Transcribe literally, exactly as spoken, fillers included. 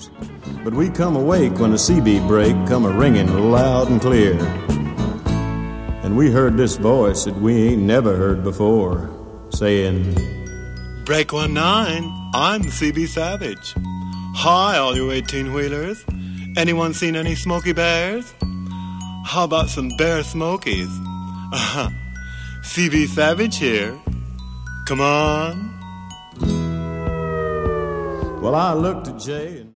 news. But we come awake when the C B break come a-ringing loud and clear. And we heard this voice that we ain't never heard before, saying, Break one nine, I'm C B Savage. Hi, all you eighteen-wheelers. Anyone seen any Smoky Bears? How about some Bear Smokies? Uh-huh. C B Savage here. Come on. Well, I looked at Jay and